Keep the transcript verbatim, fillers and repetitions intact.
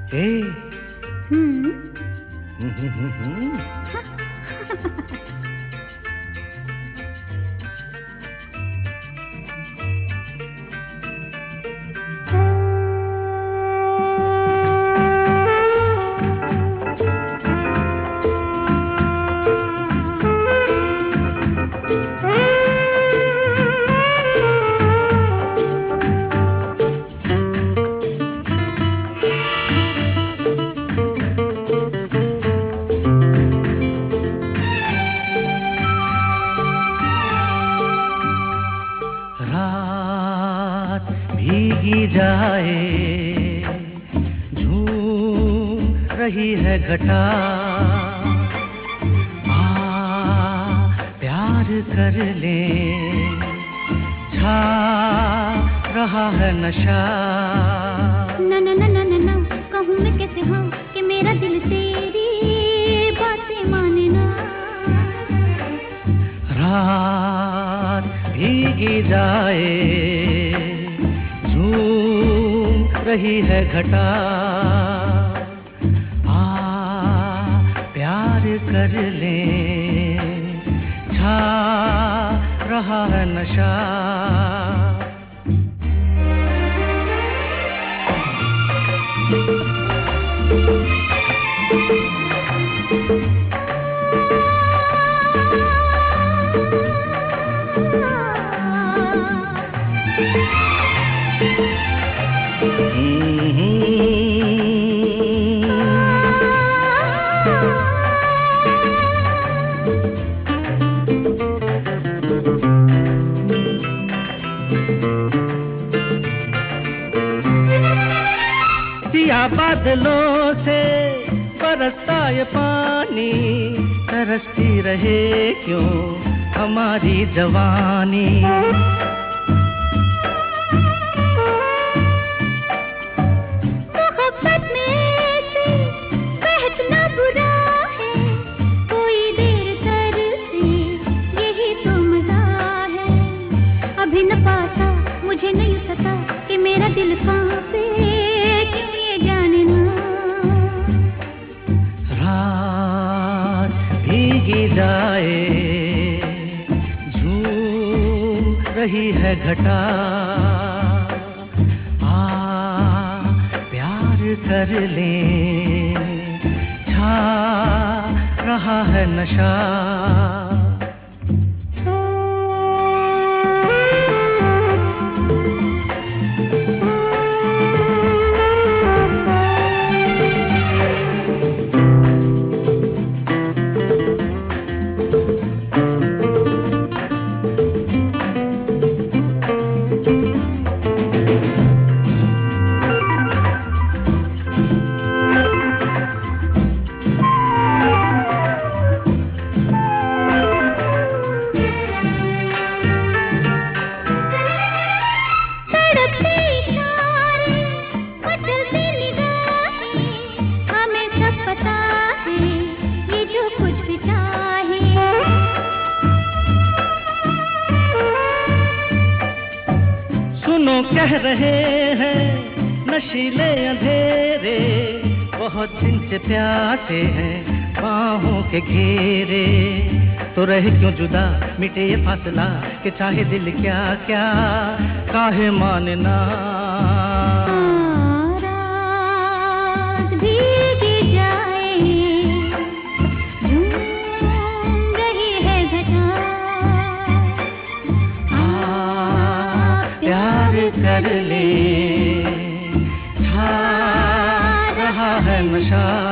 ए हम्म भीगी जाए झूम रही है घटा आ प्यार कर ले छा रहा है नशा ना ना ना ना ना ना कहूँ मैं कैसे हाँ कि मेरा दिल तेरी बातें माने ना। रात भीगी जाए रही है घटा आ प्यार कर ले छा रहा है नशा। सिया बादलों से बरसता ये पानी तरसती रहे क्यों हमारी जवानी। मुझे नहीं पता कि मेरा दिल कहाँ पे क्यों ये जाने ना। रात भीगी जाए झूम रही है घटा आ प्यार कर ले छा रहा है नशा। सुनो कह रहे हैं नशीले अंधेरे बहुत दिन से प्यासे हैं बाहों के घेरे। तो रहे क्यों जुदा मिटे ये फासला कि चाहे दिल क्या क्या काहे मानना। रात भीगी जाए झूम रही है घटा प्यार कर ले छा रहा है नशा।